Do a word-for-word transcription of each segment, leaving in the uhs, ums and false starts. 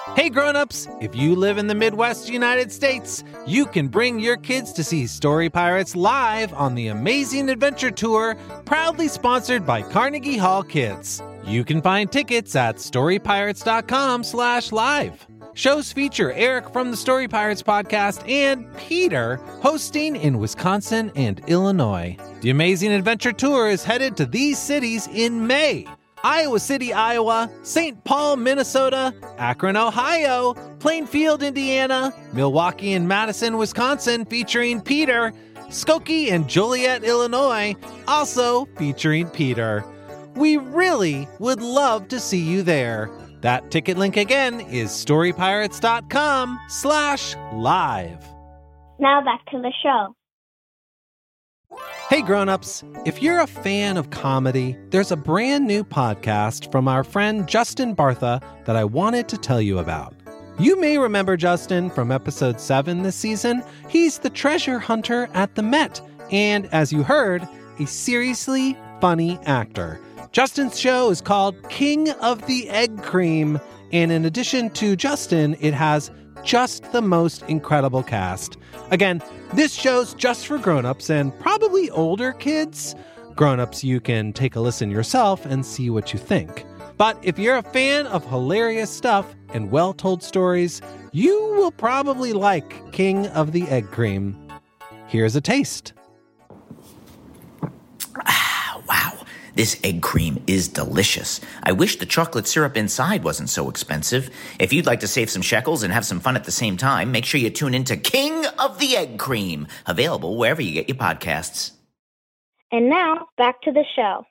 Hey grown-ups, if you live in the Midwest United States, you can bring your kids to see Story Pirates live on the Amazing Adventure Tour, proudly sponsored by Carnegie Hall Kids. You can find tickets at storypirates.com slash live. Shows feature Eric from the Story Pirates podcast and Peter hosting in Wisconsin and Illinois. The Amazing Adventure Tour is headed to these cities in May: Iowa City, Iowa, Saint Paul, Minnesota, Akron, Ohio, Plainfield, Indiana, Milwaukee and Madison, Wisconsin, featuring Peter, Skokie and Joliet, Illinois, also featuring Peter. We really would love to see you there. That ticket link again is storypirates.com slash live. Now back to the show. Hey grown-ups, if you're a fan of comedy, there's a brand new podcast from our friend Justin Bartha that I wanted to tell you about. You may remember Justin from episode seven this season. He's the treasure hunter at the Met, and as you heard, a seriously funny actor. Justin's show is called King of the Egg Cream, and in addition to Justin, it has just the most incredible cast. Again, this show's just for grown-ups and probably older kids. Grown-ups, you can take a listen yourself and see what you think. But if you're a fan of hilarious stuff and well-told stories, you will probably like King of the Egg Cream. Here's a taste. Wow, this egg cream is delicious. I wish the chocolate syrup inside wasn't so expensive. If you'd like to save some shekels and have some fun at the same time, make sure you tune in to King of the Egg Cream, available wherever you get your podcasts. And now, back to the show.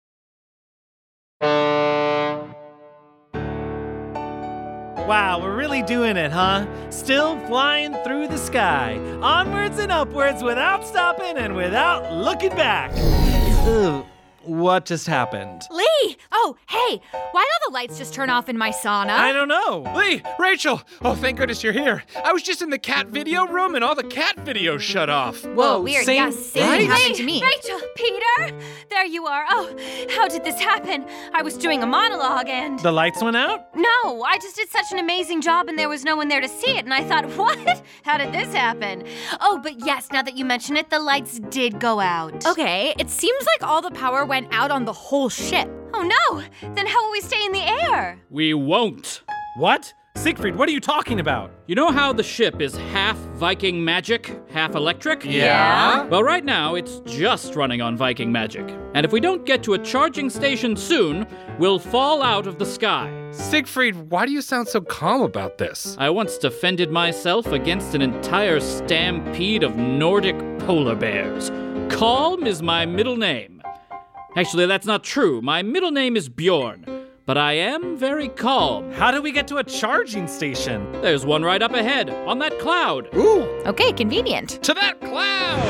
Wow, we're really doing it, huh? Still flying through the sky, onwards and upwards without stopping and without looking back. Ugh, what just happened? Lee! Oh, hey, why'd all the lights just turn off in my sauna? I don't know. Lee, Rachel! Oh, thank goodness you're here. I was just in the cat video room and all the cat videos shut off. Whoa, weird. same- yeah, same right? happened to me. Rachel, Peter, there you are. Oh, how did this happen? I was doing a monologue and... The lights went out? No, I just did such an amazing job and there was no one there to see it. And I thought, what? How did this happen? Oh, but yes, now that you mention it, the lights did go out. Okay, it seems like all the power went out on the whole ship. Oh no, then how will we stay in the air? We won't. What? Siegfried, what are you talking about? You know how the ship is half Viking magic, half electric? Yeah? Well, right now, it's just running on Viking magic. And if we don't get to a charging station soon, we'll fall out of the sky. Siegfried, why do you sound so calm about this? I once defended myself against an entire stampede of Nordic polar bears. Calm is my middle name. Actually, that's not true. My middle name is Bjorn. But I am very calm. How do we get to a charging station? There's one right up ahead, on that cloud. Ooh, Okay, convenient. to that cloud!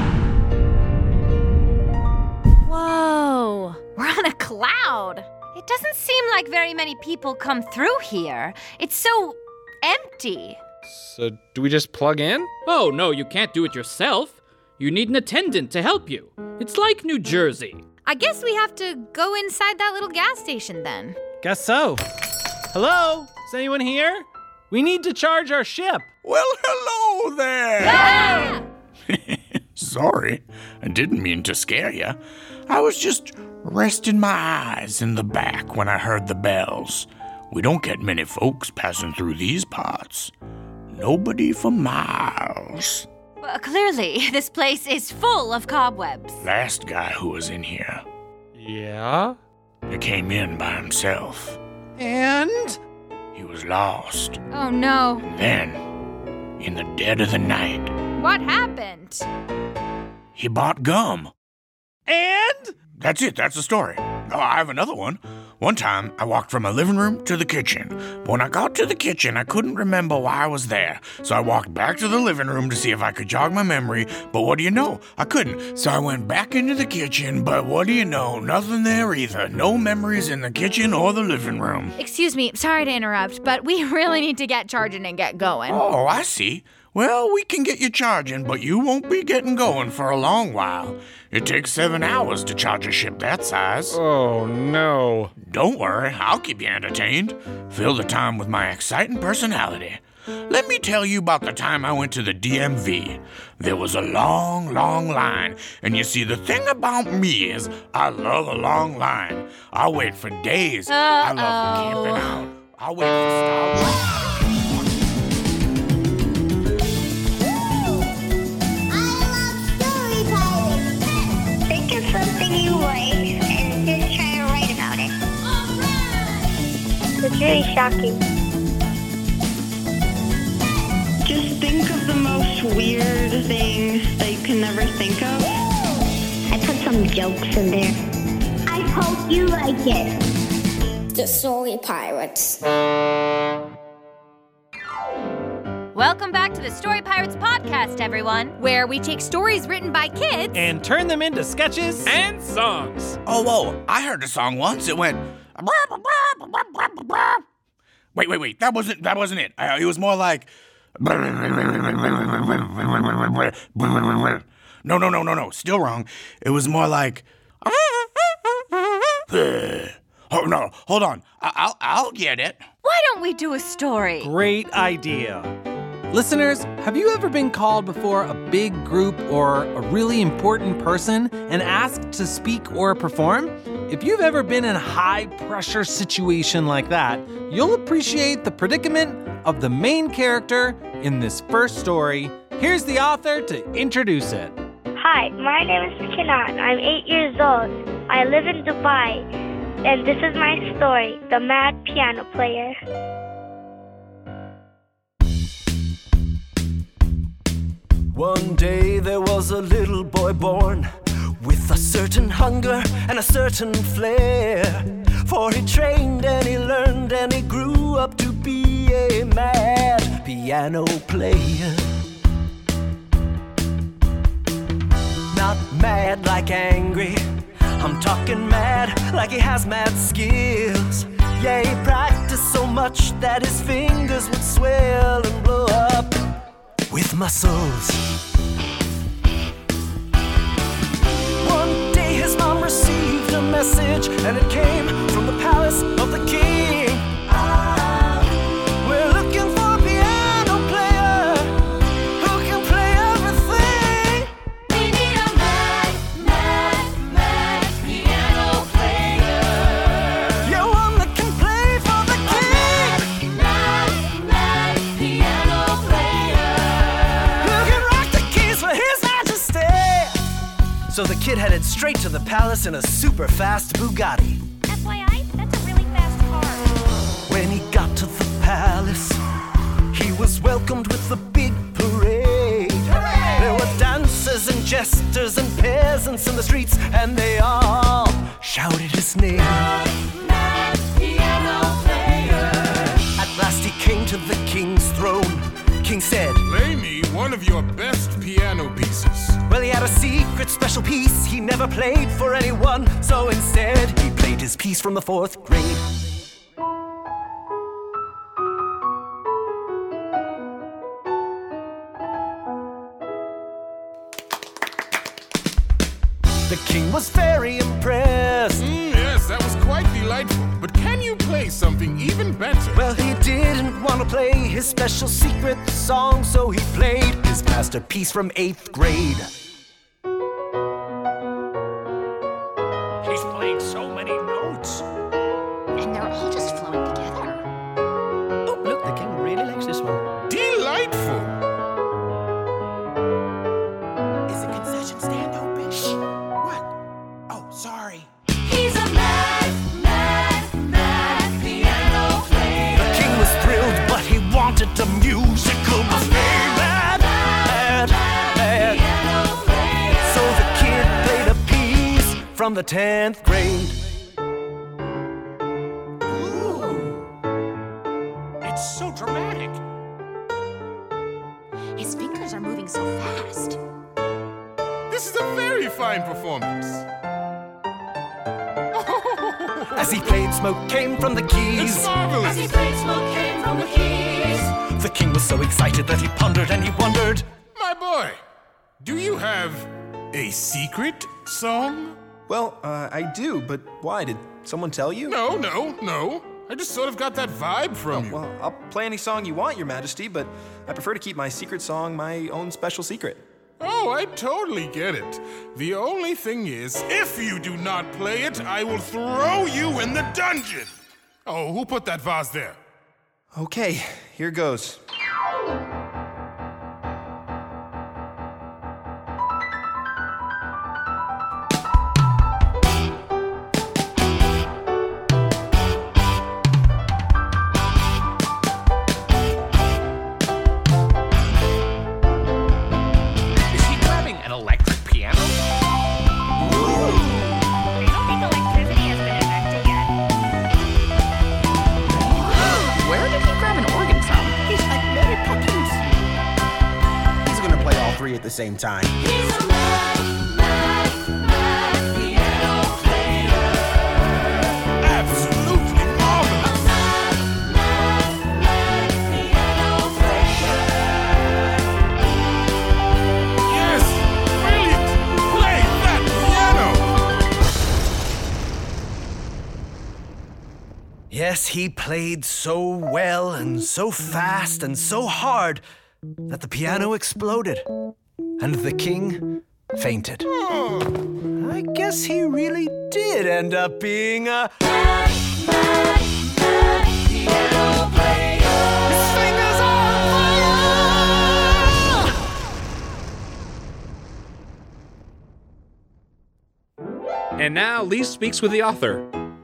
Whoa, we're on a cloud. It doesn't seem like very many people come through here. It's so empty. So, do we just plug in? Oh, no, you can't do it yourself. You need an attendant to help you. It's like New Jersey. I guess we have to go inside that little gas station then. Guess so. Hello? Is anyone here? We need to charge our ship. Well, hello there! Ah! Sorry, I didn't mean to scare you. I was just resting my eyes in the back when I heard the bells. We don't get many folks passing through these parts. Nobody for miles. Well, clearly, this place is full of cobwebs. Last guy who was in here, Yeah? he came in by himself. And He was lost. Oh no. Then, in the dead of the night, What happened? he bought gum. And? That's it, that's the story. Oh, I have another one. One time, I walked from my living room to the kitchen. But when I got to the kitchen, I couldn't remember why I was there. So I walked back to the living room to see if I could jog my memory. But what do you know? I couldn't. So I went back into the kitchen, but what do you know? Nothing there either. No memories in the kitchen or the living room. Excuse me, sorry to interrupt, but we really need to get charging and get going. Oh, I see. Well, we can get you charging, but you won't be getting going for a long while. It takes seven hours to charge a ship that size. Oh, no. Don't worry, I'll keep you entertained. Fill the time with my exciting personality. Let me tell you about the time I went to the D M V. There was a long, long line. And you see, the thing about me is I love a long line. I'll wait for days. Uh-oh. I love camping out. I'll wait for Star Wars. Something you like and just try to write about it. It's really shocking. Just think of the most weird thing that you can never think of. I put some jokes in there. I hope you like it. The Story Pirates. Welcome back to the Story Pirates podcast, everyone. Where we take stories written by kids and turn them into sketches and songs. Oh, whoa, I heard a song once. It went... Wait, wait, wait. That wasn't, that wasn't it. Uh, it was more like... No, no, no, no, no. Still wrong. It was more like... Oh, no, hold on. I- I'll, I'll get it. Why don't we do a story? Great idea. Listeners, have you ever been called before a big group or a really important person and asked to speak or perform? If you've ever been in a high-pressure situation like that, you'll appreciate the predicament of the main character in this first story. Here's the author to introduce it. Hi, my name is Kinan. I'm eight years old. I live in Dubai. And this is my story, The Mad Piano Player. One day there was a little boy born with a certain hunger and a certain flair. For he trained and he learned and he grew up to be a mad piano player. Not mad like angry, I'm talking mad like he has mad skills. Yeah, he practiced so much that his fingers would swell and blow up with muscles. One day his mom received a message, and it came from the palace of the king. Ah, we're looking for a piano player who can play everything. We need a mad, mad, mad piano player. Yeah, one that can play for the king. Mad, mad, mad piano player who can rock the keys for his majesty. So the kid headed straight to the palace in a super fast Bugatti. F Y I, that's a really fast car. When he got to the palace, he was welcomed with a big parade. Hooray! There were dancers and jesters and peasants in the streets, and they all shouted his name. Mad, mad piano player. At last he came to the king's throne. King said, "Play me one of your best piano pieces." Well, he had a secret special piece he never played for anyone, so instead he played his piece from the fourth grade. The king was very impressed. Mm, yes, that was quite delightful. But can you play something even better? Well, he didn't want to play his special secret song, so he played his masterpiece from eighth grade. He's playing so many notes. And they're all just flowing together. Oh, look, the king really likes this one. Delightful. Is the concession stand open? Shh. What? Oh, sorry. He's a mad, mad, mad piano player. The king was thrilled, but he wanted a musical buffet. Mad, mad, mad. So the kid played a piece from the tenth grade. Ooh. It's so dramatic. His fingers are moving so fast. This is a very fine performance. As he played, smoke came from the keys. It's marvelous. As he played, smoke came from the keys. The king was so excited that he pondered and he wondered. My boy, do you have a secret song? Well, uh, I do, but why? Did someone tell you? No, no, no. I just sort of got that vibe from oh, you. Well, I'll play any song you want, Your Majesty, but I prefer to keep my secret song my own special secret. Oh, I totally get it. The only thing is, if you do not play it, I will throw you in the dungeon. Oh, who put that vase there? Okay, here goes. At the same time. He's a mad, mad, mad piano player. Absolutely marvelous. A mad, mad, mad piano player. Yes, brilliant. Play that piano. Yes, he played so well and so fast and so hard that the piano exploded. And the king fainted. Oh. I guess he really did end up being a mad, mad, mad piano player. His fingers on fire! And now Lee speaks with the author.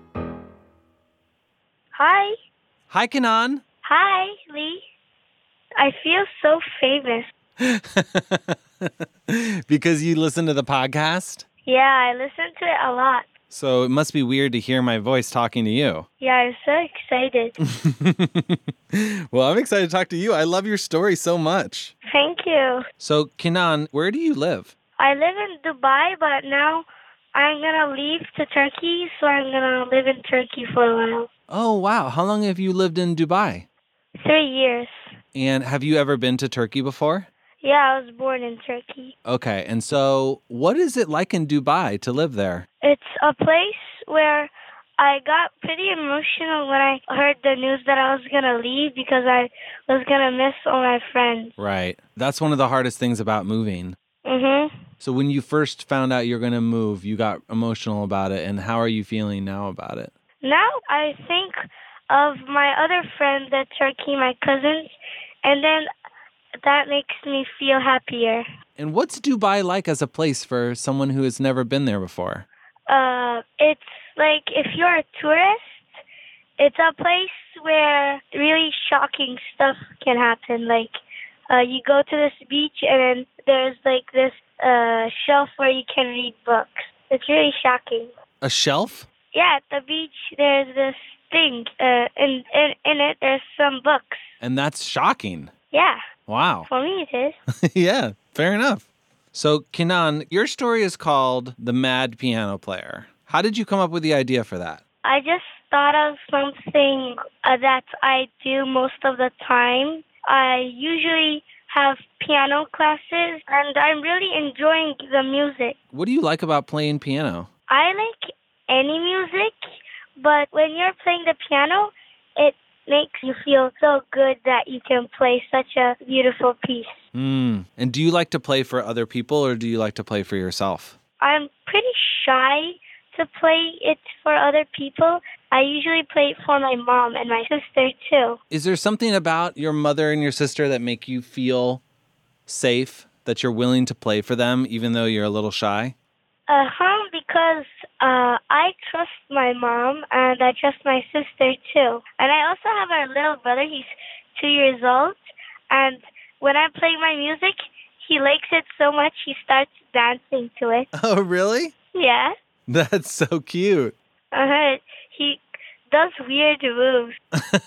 Hi. Hi, Kanan. Hi, Lee. I feel so famous. Because you listen to the podcast? Yeah, I listen to it a lot. So it must be weird to hear my voice talking to you. Yeah, I'm so excited. Well, I'm excited to talk to you. I love your story so much. Thank you. So, Kanan, where do you live? I live in Dubai, but now I'm going to leave to Turkey, so I'm going to live in Turkey for a while. Oh, wow. How long have you lived in Dubai? Three years. And have you ever been to Turkey before? Yeah, I was born in Turkey. Okay, and so what is it like in Dubai to live there? It's a place where I got pretty emotional when I heard the news that I was going to leave because I was going to miss all my friends. Right. That's one of the hardest things about moving. Mm-hmm. So when you first found out you're going to move, you got emotional about it, and how are you feeling now about it? Now I think of my other friends at Turkey, my cousins, and then that makes me feel happier. And what's Dubai like as a place for someone who has never been there before? Uh, it's like if you're a tourist, it's a place where really shocking stuff can happen. Like uh, you go to this beach and then there's like this uh, shelf where you can read books. It's really shocking. A shelf? Yeah, at the beach there's this thing. Uh, in, in, in it there's some books. And that's shocking. Yeah. Wow. For me it is. Yeah, fair enough. So, Kanan, your story is called The Mad Piano Player. How did you come up with the idea for that? I just thought of something uh, that I do most of the time. I usually have piano classes, and I'm really enjoying the music. What do you like about playing piano? I like any music, but when you're playing the piano, it makes you feel so good that you can play such a beautiful piece. Mm. And do you like to play for other people, or do you like to play for yourself? I'm pretty shy to play it for other people. I usually play it for my mom and my sister, too. Is there something about your mother and your sister that make you feel safe, that you're willing to play for them, even though you're a little shy? Uh-huh, because uh, I trust my mom and I trust my sister, too. And I also have our little brother. He's two years old. And when I play my music, he likes it so much he starts dancing to it. Oh, really? Yeah. That's so cute. Uh-huh. He does weird moves.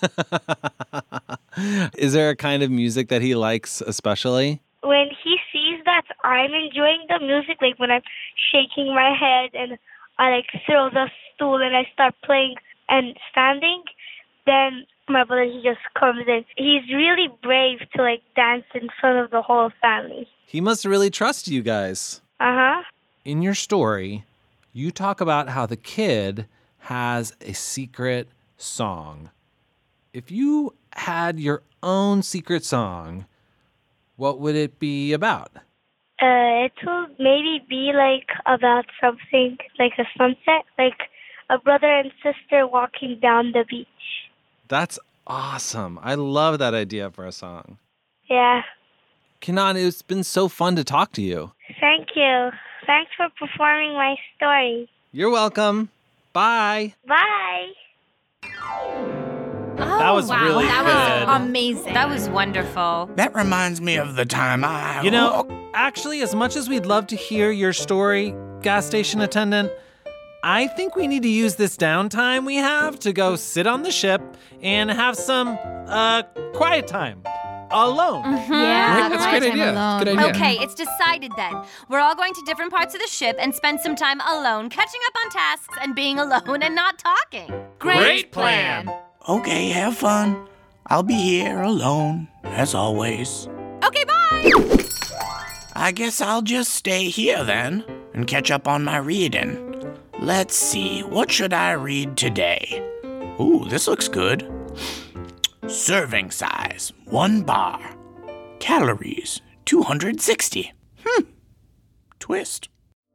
Is there a kind of music that he likes especially? When he sees that I'm enjoying the music, like when I'm shaking my head and I like throw the stool and I start playing and standing, then my brother, he just comes in. He's really brave to, like, dance in front of the whole family. He must really trust you guys. Uh-huh. In your story, you talk about how the kid has a secret song. If you had your own secret song, what would it be about? Uh, it will maybe be, like, about something like a sunset, like a brother and sister walking down the beach. That's awesome. I love that idea for a song. Yeah. Kenan, it's been so fun to talk to you. Thank you. Thanks for performing my story. You're welcome. Bye. Bye. Oh, That was wow. really that good. was amazing. That was wonderful. That reminds me of the time I... You know, actually, as much as we'd love to hear your story, gas station attendant, I think we need to use this downtime we have to go sit on the ship and have some uh, quiet time alone. Mhm. Yeah, that's a good idea. That's a good idea. Okay, it's decided then. We're all going to different parts of the ship and spend some time alone, catching up on tasks and being alone and not talking. Great plan. Okay, have fun. I'll be here alone, as always. Okay, bye. I guess I'll just stay here then and catch up on my reading. Let's see, what should I read today? Ooh, this looks good. Serving size, one bar. Calories, two hundred sixty. Hmm. Twist.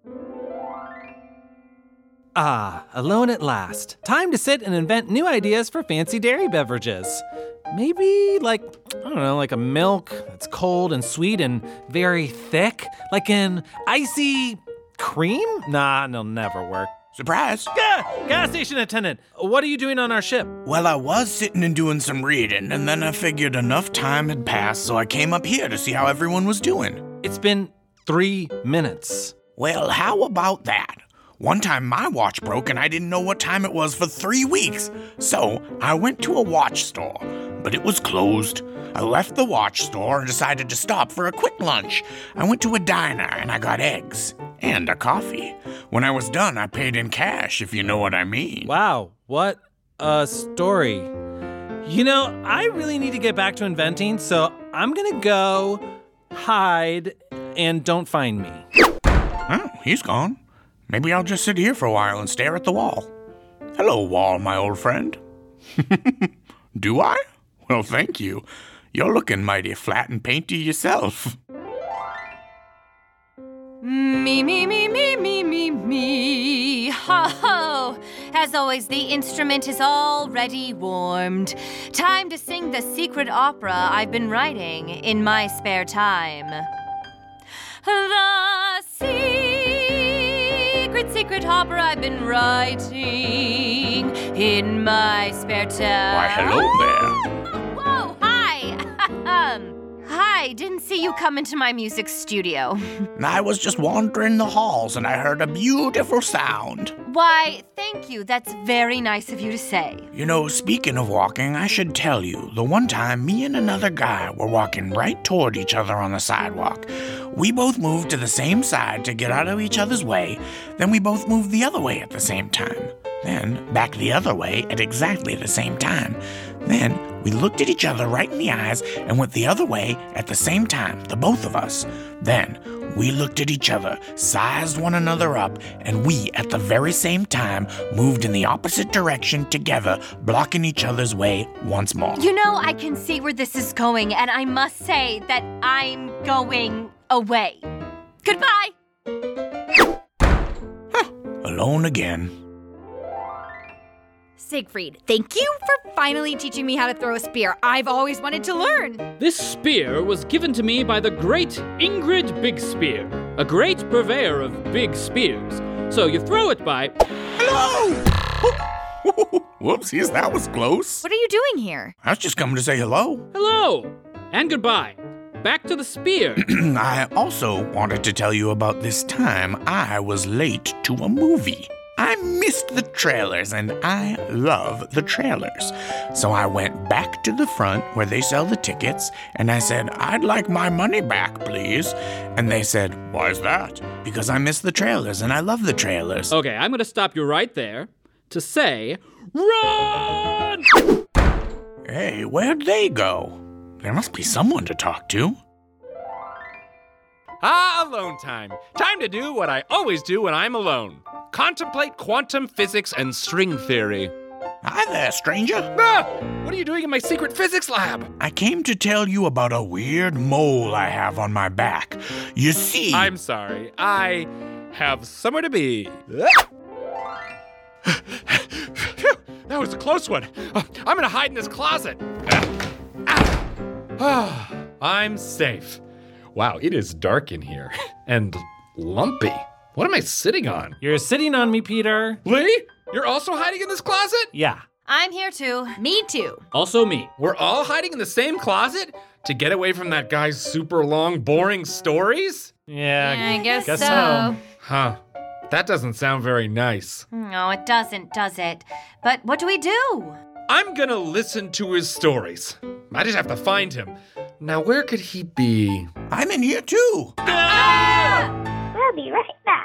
Ah, alone at last. Time to sit and invent new ideas for fancy dairy beverages. Maybe like, I don't know, like a milk that's cold and sweet and very thick. Like an icy cream? Nah, it'll never work. Surprise. Yeah, gas station attendant, what are you doing on our ship? Well, I was sitting and doing some reading, and then I figured enough time had passed, so I came up here to see how everyone was doing. It's been three minutes. Well, how about that? One time my watch broke and I didn't know what time it was for three weeks. So I went to a watch store, but it was closed. I left the watch store and decided to stop for a quick lunch. I went to a diner and I got eggs and a coffee. When I was done, I paid in cash, if you know what I mean. Wow, what a story. You know, I really need to get back to inventing, so I'm gonna go hide and don't find me. Oh, he's gone. Maybe I'll just sit here for a while and stare at the wall. Hello, wall, my old friend. Do I? Well, thank you. You're looking mighty flat and painty yourself. Me, me, me, me, me, me, me. Ho, ho. As always, the instrument is already warmed. Time to sing the secret opera I've been writing in my spare time. The secret, secret opera I've been writing in my spare time. Why, hello there. Whoa, hi. Um, hi, didn't see you come into my music studio. I was just wandering the halls and I heard a beautiful sound. Why, thank you. That's very nice of you to say. You know, speaking of walking, I should tell you, the one time me and another guy were walking right toward each other on the sidewalk. We both moved to the same side to get out of each other's way, then we both moved the other way at the same time. Then back the other way at exactly the same time. Then we looked at each other right in the eyes and went the other way at the same time, the both of us. Then we looked at each other, sized one another up, and we, at the very same time, moved in the opposite direction together, blocking each other's way once more. You know, I can see where this is going, and I must say that I'm going away. Goodbye. Huh, alone again. Siegfried, thank you for finally teaching me how to throw a spear. I've always wanted to learn. This spear was given to me by the great Ingrid Bigspear, a great purveyor of big spears. So you throw it by... Hello! Whoopsies, that was close. What are you doing here? I was just coming to say hello. Hello! And goodbye. Back to the spear. I also wanted to tell you about this time I was late to a movie. I missed the trailers, and I love the trailers. So I went back to the front where they sell the tickets, and I said, I'd like my money back, please. And they said, why's that? Because I missed the trailers, and I love the trailers. Okay, I'm going to stop you right there to say, run! Hey, where'd they go? There must be someone to talk to. Ah, alone time. Time to do what I always do when I'm alone. Contemplate quantum physics and string theory. Hi there, stranger. Ah! What are you doing in my secret physics lab? I came to tell you about a weird mole I have on my back. You see... I'm sorry. I have somewhere to be. Phew, that was a close one. Uh, I'm gonna hide in this closet. Ah, I'm safe. Wow, it is dark in here. And lumpy. What am I sitting on? You're sitting on me, Peter. Lee? You're also hiding in this closet? Yeah. I'm here too. Me too. Also me. We're all hiding in the same closet? To get away from that guy's super long, boring stories? Yeah, Yeah, I guess, guess so. so. Huh. That doesn't sound very nice. No, it doesn't, does it? But what do we do? I'm gonna listen to his stories. I just have to find him. Now, where could he be? I'm in here too. We'll be right back.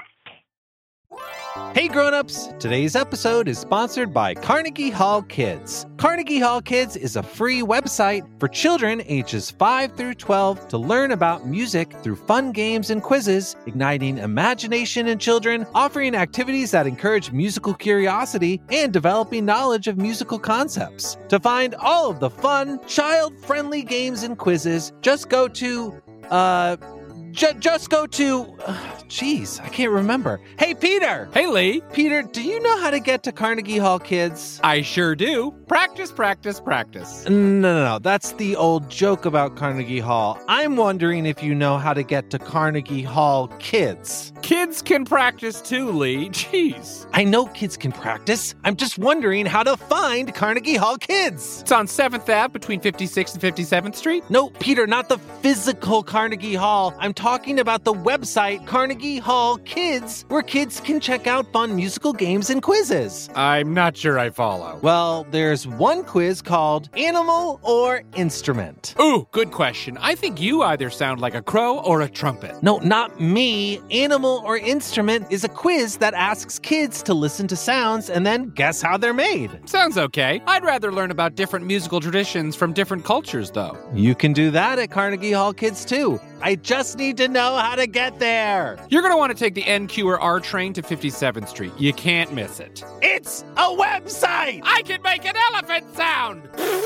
Hey grown-ups, today's episode is sponsored by Carnegie Hall Kids. Carnegie Hall Kids is a free website for children ages five through twelve to learn about music through fun games and quizzes, igniting imagination in children, offering activities that encourage musical curiosity, and developing knowledge of musical concepts. To find all of the fun, child-friendly games and quizzes, just go to, uh... J- just go to... Jeez, uh, I can't remember. Hey, Peter! Hey, Lee. Peter, do you know how to get to Carnegie Hall Kids? I sure do. Practice, practice, practice. No, no, no. That's the old joke about Carnegie Hall. I'm wondering if you know how to get to Carnegie Hall Kids. Kids can practice too, Lee. Jeez. I know kids can practice. I'm just wondering how to find Carnegie Hall Kids. It's on seventh Avenue between fifty-sixth and fifty-seventh Street? No, Peter, not the physical Carnegie Hall. I'm talking about the website Carnegie Hall Kids, where kids can check out fun musical games and quizzes. I'm not sure I follow. Well, there's one quiz called Animal or Instrument. Ooh, good question. I think you either sound like a crow or a trumpet. No, not me. Animal or Instrument is a quiz that asks kids to listen to sounds and then guess how they're made. Sounds okay. I'd rather learn about different musical traditions from different cultures, though. You can do that at Carnegie Hall Kids, too. I just need to know how to get there. You're going to want to take the N Q or R train to fifty-seventh Street. You can't miss it. It's a website! I can make an elephant sound!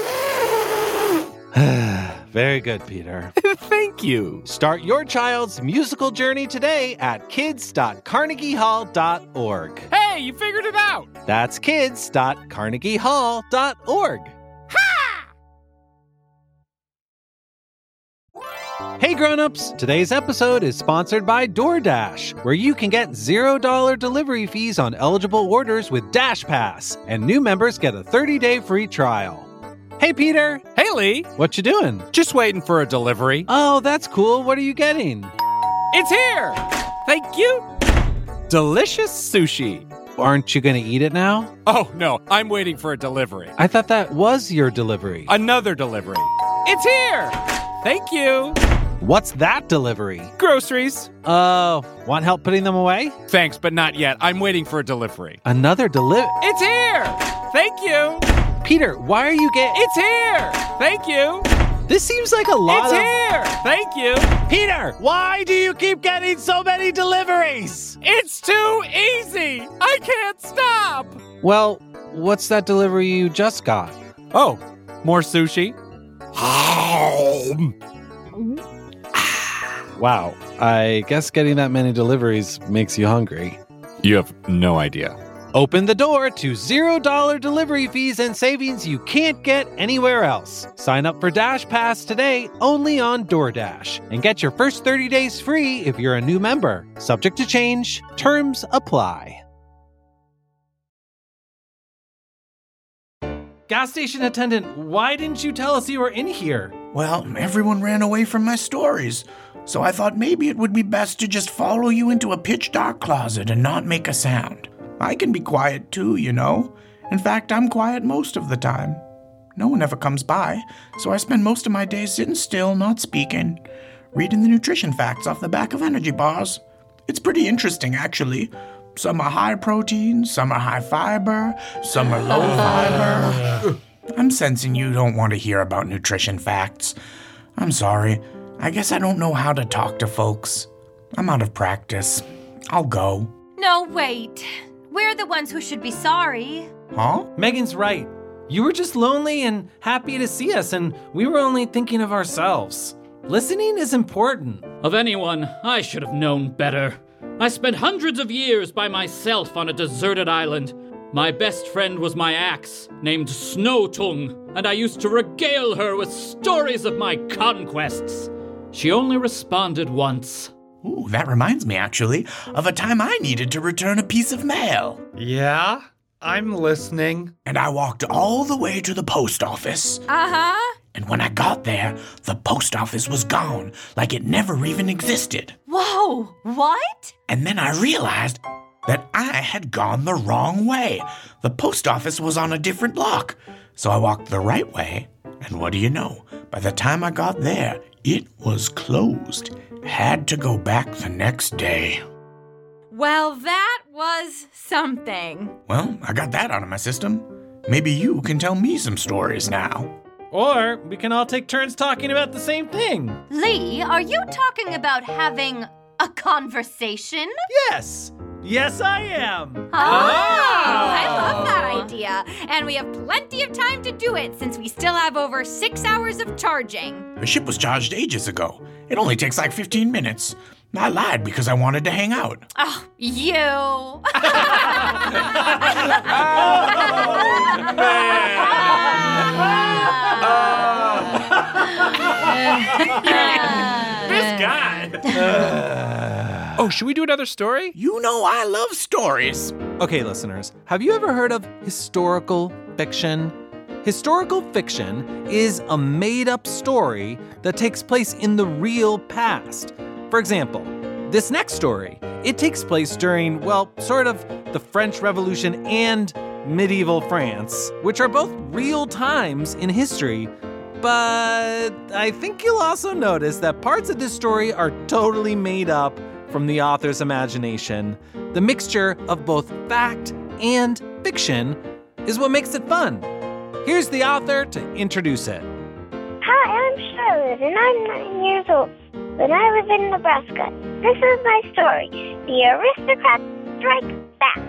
Very good, Peter. Thank you. Start your child's musical journey today at kids dot carnegie hall dot org. Hey, you figured it out! That's kids dot carnegie hall dot org. Hey grown-ups, today's episode is sponsored by DoorDash, where you can get zero dollar delivery fees on eligible orders with Dash Pass, and new members get a thirty-day free trial. Hey Peter. Hey Lee. What you doing? Just waiting for a delivery. Oh, that's cool. What are you getting? It's here! Thank you! Delicious sushi. Aren't you going to eat it now? Oh, no, I'm waiting for a delivery. I thought that was your delivery. Another delivery. It's here! Thank you! What's that delivery? Groceries. Oh, uh, want help putting them away? Thanks, but not yet. I'm waiting for a delivery. Another delivery? It's here! Thank you! Peter, why are you getting... It's here! Thank you! This seems like a lot it's of... It's here! Thank you! Peter, why do you keep getting so many deliveries? It's too easy! I can't stop! Well, what's that delivery you just got? Oh, more sushi? Wow, I guess getting that many deliveries makes you hungry. You have no idea. Open the door to zero dollar delivery fees and savings you can't get anywhere else. Sign up for Dash Pass today only on DoorDash and get your first thirty days free if you're a new member. Subject to change. Terms apply. Gas station attendant, why didn't you tell us you were in here? Well, everyone ran away from my stories, so I thought maybe it would be best to just follow you into a pitch-dark closet and not make a sound. I can be quiet too, you know. In fact, I'm quiet most of the time. No one ever comes by, so I spend most of my days sitting still, not speaking, reading the nutrition facts off the back of energy bars. It's pretty interesting, actually. Some are high protein, some are high fiber, some are low fiber. I'm sensing you don't want to hear about nutrition facts. I'm sorry. I guess I don't know how to talk to folks. I'm out of practice. I'll go. No, wait. We're the ones who should be sorry. Huh? Megan's right. You were just lonely and happy to see us, and we were only thinking of ourselves. Listening is important. Of anyone, I should have known better. I spent hundreds of years by myself on a deserted island. My best friend was my axe, named Snowtongue, and I used to regale her with stories of my conquests. She only responded once. Ooh, that reminds me, actually, of a time I needed to return a piece of mail. Yeah? I'm listening. And I walked all the way to the post office. Uh-huh. And when I got there, the post office was gone, like it never even existed. Whoa, what? And then I realized that I had gone the wrong way. The post office was on a different block. So I walked the right way, and what do you know? By the time I got there, it was closed. Had to go back the next day. Well, that was something. Well, I got that out of my system. Maybe you can tell me some stories now. Or we can all take turns talking about the same thing. Lee, are you talking about having a conversation? Yes. Yes, I am. Oh, I love that idea. And we have plenty of time to do it since we still have over six hours of charging. The ship was charged ages ago. It only takes like fifteen minutes. I lied because I wanted to hang out. Oh, you. This guy. Oh, should we do another story? You know I love stories. Okay, listeners, have you ever heard of historical fiction? Historical fiction is a made-up story that takes place in the real past. For example, this next story, it takes place during, well, sort of the French Revolution and medieval France, which are both real times in history. But I think you'll also notice that parts of this story are totally made up from the author's imagination. The mixture of both fact and fiction is what makes it fun. Here's the author to introduce it. Hi, I'm Charlotte, and I'm nine years old. When I live in Nebraska, this is my story. The Aristocrats Strike Back.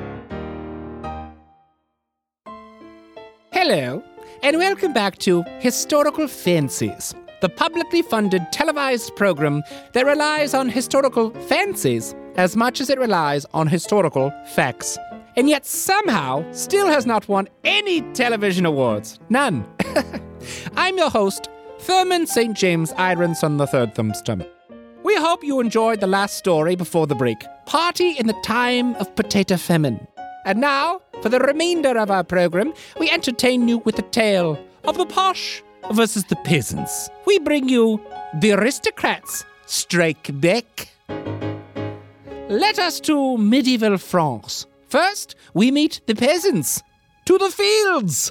Hello, and welcome back to Historical Fancies, the publicly funded televised program that relies on historical fancies as much as it relies on historical facts, and yet somehow still has not won any television awards. None. I'm your host, Thurman Saint James Ironson the Third Thumbstomach. We hope you enjoyed the last story before the break, Party in the Time of Potato Famine. And now, for the remainder of our program, we entertain you with a tale of the posh versus the peasants. We bring you the Aristocrats Strike Back. Let us to medieval France. First, we meet the peasants. To the fields!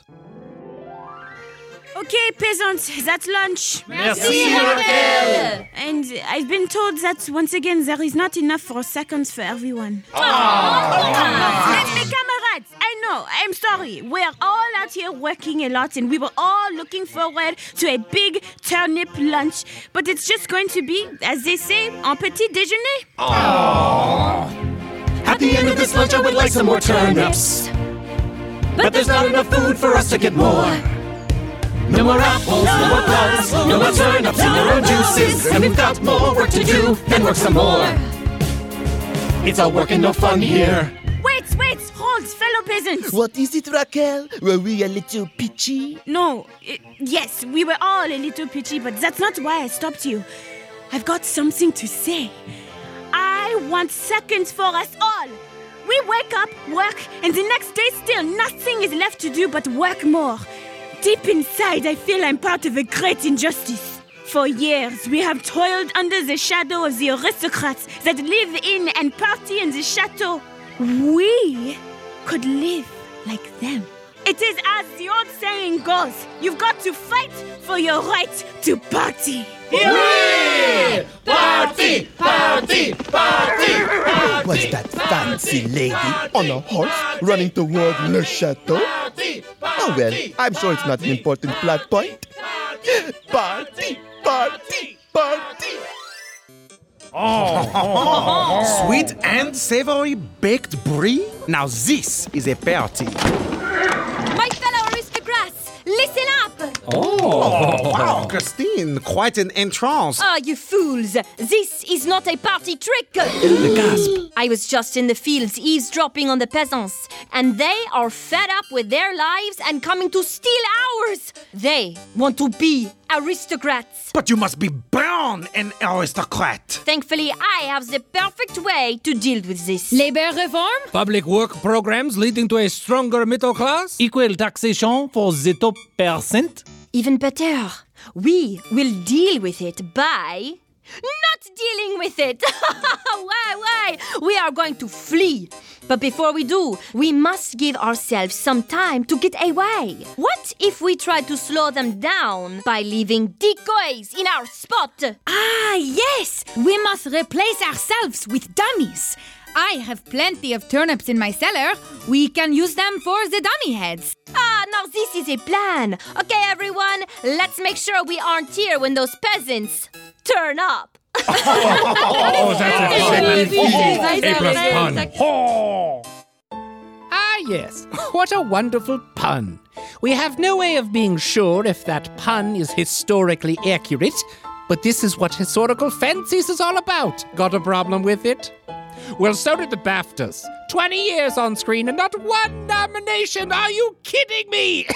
Okay, peasants, that's lunch. Merci, Raquel. And I've been told that once again there is not enough for seconds for everyone. Oh. Mes, mes camarades, I know, I'm sorry. We're all out here working a lot and we were all looking forward to a big turnip lunch. But it's just going to be, as they say, un petit déjeuner. Aww. At the end of this lunch, I would like some more turnips. But there's not enough food for us to get more. No more apples, no more plums, no more turnips in their own juices. And we've got more work to do, and work some more. It's all work and no fun here. Wait, wait, hold, fellow peasants. What is it, Raquel? Were we a little pitchy? No, uh, yes, we were all a little pitchy, but that's not why I stopped you. I've got something to say. I want seconds for us all. We wake up, work, and the next day still nothing is left to do but work more. Deep inside, I feel I'm part of a great injustice. For years, we have toiled under the shadow of the aristocrats that live in and party in the chateau. We could live like them. It is as the old saying goes, you've got to fight for your right to party. Hooray! Party! Party! Party! Party! Was that fancy lady on a horse running toward Le Chateau? Oh well, I'm sure it's not an important plot point. Party, party, party. Oh, sweet and savory baked brie? Now this is a party. My fellow aristocrats, listen up! Oh, wow, Christine, quite an entrance. Ah, you fools! This is not a party trick! The gasp. I was just in the fields eavesdropping on the peasants, and they are fed up with their lives and coming to steal ours! They want to be aristocrats! But you must be born an aristocrat. Thankfully, I have the perfect way to deal with this. Labor reform? Public work programs leading to a stronger middle class? Equal taxation for the top percent? Even better, we will deal with it by not dealing with it. Why, why? We are going to flee. But before we do, we must give ourselves some time to get away. What if we try to slow them down by leaving decoys in our spot? Ah, yes! We must replace ourselves with dummies. I have plenty of turnips in my cellar. We can use them for the dummy heads. Ah, now this is a plan. Okay, everyone, let's make sure we aren't here when those peasants turn up. Oh, that's a A plus pun. Ah, yes. What a wonderful pun. We have no way of being sure if that pun is historically accurate, but this is what Historical Fancies is all about. Got a problem with it? Well, so did the BAFTAs. twenty years on screen and not one nomination. Are you kidding me?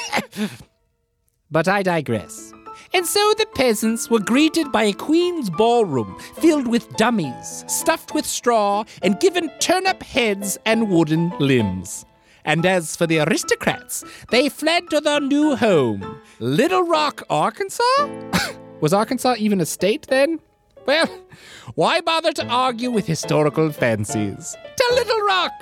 But I digress. And so the peasants were greeted by a queen's ballroom filled with dummies, stuffed with straw, and given turnip heads and wooden limbs. And as for the aristocrats, they fled to their new home, Little Rock, Arkansas? Was Arkansas even a state then? Well, why bother to argue with Historical Fancies? To Little Rock!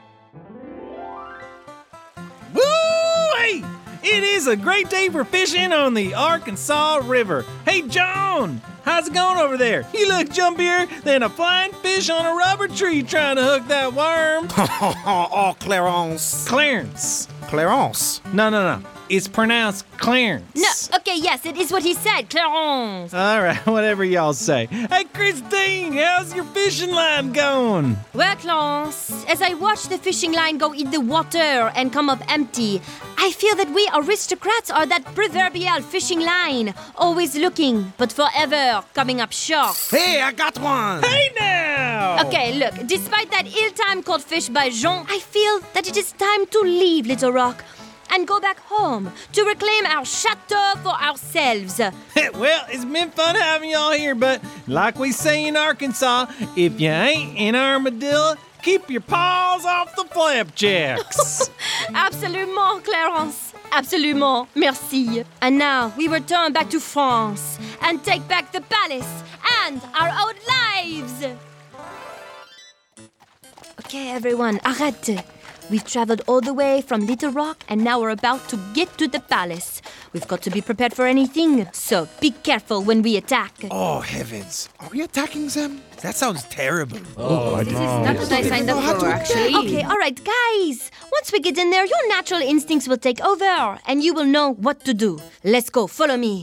Woo! It is a great day for fishing on the Arkansas River. Hey, John, how's it going over there? You look jumpier than a flying fish on a rubber tree trying to hook that worm. Oh, Clarence. Clarence. Clarence. No, no, no. It's pronounced Clarence. No, okay, yes, it is what he said, Clarence. All right, whatever y'all say. Hey, Christine, how's your fishing line going? Well, Clarence, as I watch the fishing line go in the water and come up empty, I feel that we aristocrats are that proverbial fishing line, always looking, but forever coming up short. Hey, I got one! Hey now! Okay, look, despite that ill-timed caught fish by Jean, I feel that it is time to leave Little Rock and go back home to reclaim our chateau for ourselves. Well, it's been fun having y'all here, but like we say in Arkansas, if you ain't an armadillo, keep your paws off the flapjacks. Absolument, Clarence. Absolument. Merci. And now we return back to France and take back the palace and our old lives. Okay, everyone, arrête. We've traveled all the way from Little Rock, and now we're about to get to the palace. We've got to be prepared for anything, so be careful when we attack. Oh, heavens. Are we attacking them? That sounds terrible. Oh, This is not what I signed up for, actually. Okay, all right, guys. Once we get in there, your natural instincts will take over, and you will know what to do. Let's go. Follow me.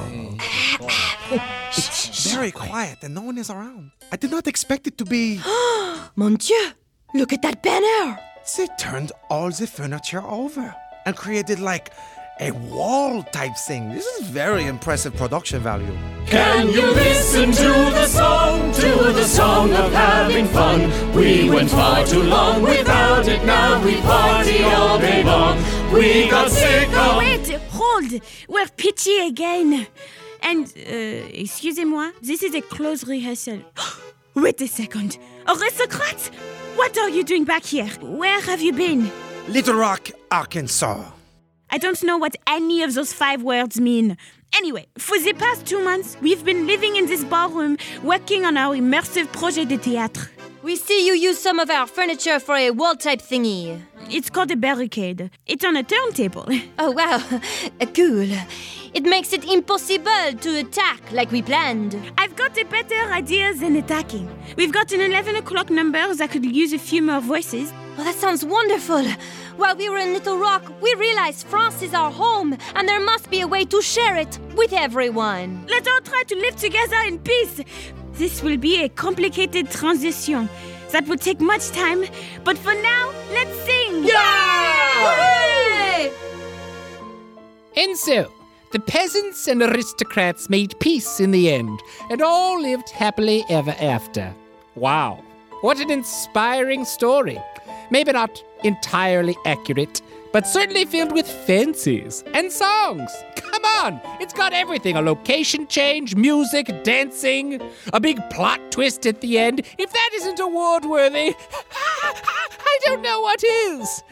It's very quiet and no one is around. I did not expect it to be... Mon Dieu! Look at that banner! They turned all the furniture over and created like a wall type thing. This is very impressive production value. Can you listen to the song, to the song of having fun? We went far too long without it, now we party all day long. We got sick of... Wait, hold! We're pitchy again. And, uh, excusez-moi, this is a close rehearsal. Wait a second. Aristocrats? What are you doing back here? Where have you been? Little Rock, Arkansas. I don't know what any of those five words mean. Anyway, for the past two months, we've been living in this ballroom, working on our immersive projet de théâtre. We see you use some of our furniture for a wall-type thingy. It's called a barricade. It's on a turntable. Oh, wow. Cool. It makes it impossible to attack like we planned. I've got a better idea than attacking. We've got an eleven o'clock number that could use a few more voices. Oh, that sounds wonderful. While we were in Little Rock, we realized France is our home, and there must be a way to share it with everyone. Let's all try to live together in peace. This will be a complicated transition. That would take much time, but for now, let's sing! Hooray! And so, the peasants and aristocrats made peace in the end, and all lived happily ever after. Wow, what an inspiring story. Maybe not entirely accurate, but certainly filled with fancies and songs. Come on, it's got everything. A location change, music, dancing, a big plot twist at the end. If that isn't award-worthy, I don't know what is.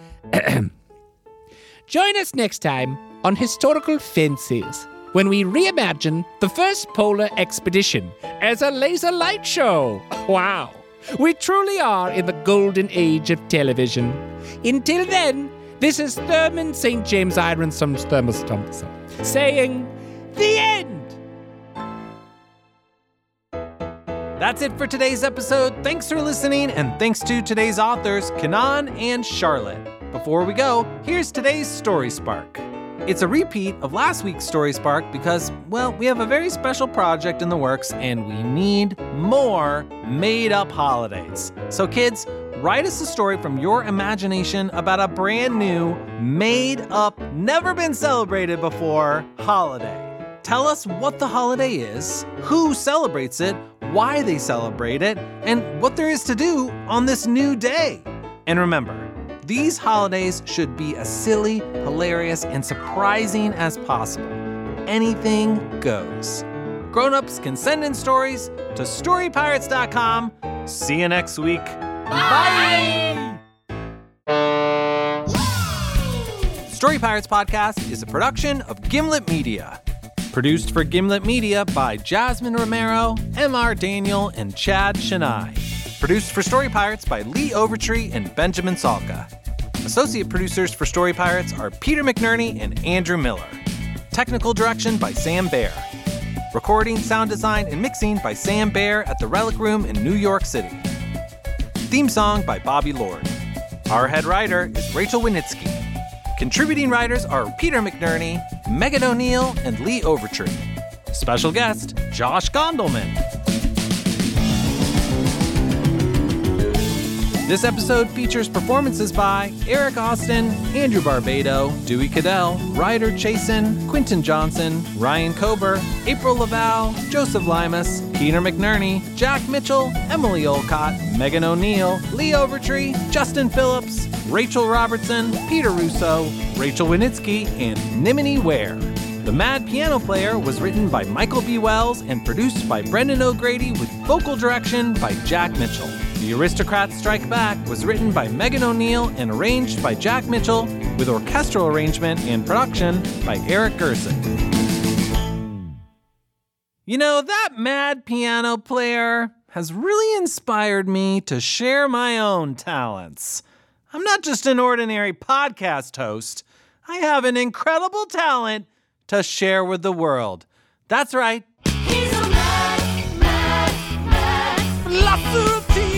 Join us next time on Historical Fences, when we reimagine the first polar expedition as a laser light show. Wow, we truly are in the golden age of television. Until then, this is Thurman Saint James Ironson's Thermos Thompson saying, the end! That's it for today's episode. Thanks for listening, and thanks to today's authors, Kanan and Charlotte. Before we go, here's today's Story Spark. It's a repeat of last week's Story Spark because, well, we have a very special project in the works and we need more made-up holidays. So kids, write us a story from your imagination about a brand new, made-up, never been celebrated before holiday. Tell us what the holiday is, who celebrates it, why they celebrate it, and what there is to do on this new day. And remember, these holidays should be as silly, hilarious, and surprising as possible. Anything goes. Grown-ups can send in stories to story pirates dot com. See you next week. Bye! Story Pirates Podcast is a production of Gimlet Media. Produced for Gimlet Media by Jasmine Romero, M R Daniel, and Chad Shania. Produced for Story Pirates by Lee Overtree and Benjamin Salka. Associate producers for Story Pirates are Peter McNerney and Andrew Miller. Technical direction by Sam Baer. Recording, sound design, and mixing by Sam Baer at the Relic Room in New York City. Theme song by Bobby Lord. Our head writer is Rachel Winitsky. Contributing writers are Peter McNerney, Megan O'Neill, and Lee Overtree. Special guest, Josh Gondelman. This episode features performances by Eric Austin, Andrew Barbado, Dewey Cadell, Ryder Chasen, Quinton Johnson, Ryan Kober, April Laval, Joseph Limas, Peter McNerney, Jack Mitchell, Emily Olcott, Megan O'Neill, Lee Overtree, Justin Phillips, Rachel Robertson, Peter Russo, Rachel Winitsky, and Nimini Ware. The Mad Piano Player was written by Michael B. Wells and produced by Brendan O'Grady with vocal direction by Jack Mitchell. The Aristocrats Strike Back was written by Megan O'Neill and arranged by Jack Mitchell with orchestral arrangement and production by Eric Gerson. You know, that Mad Piano Player has really inspired me to share my own talents. I'm not just an ordinary podcast host. I have an incredible talent to share with the world. That's right. He's a mad, mad, mad. Lots of teeth.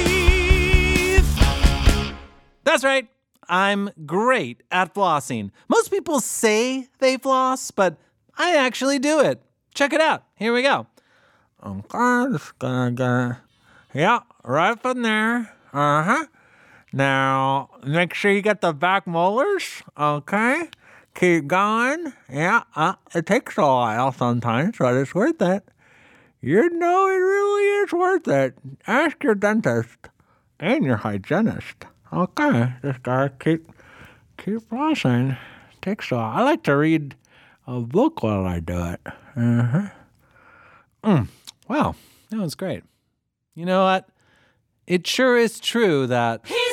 That's right. I'm great at flossing. Most people say they floss, but I actually do it. Check it out. Here we go. Okay, just gonna go. Yeah, right from there. Uh-huh. Now, make sure you get the back molars. Okay. Keep going. Yeah, uh, it takes a while sometimes, but it's worth it. You know it really is worth it. Ask your dentist and your hygienist. Okay, just gotta keep, keep flossing. Takes a while. I like to read a book while I do it. Uh-huh. Mm, wow, that was great. You know what? It sure is true that...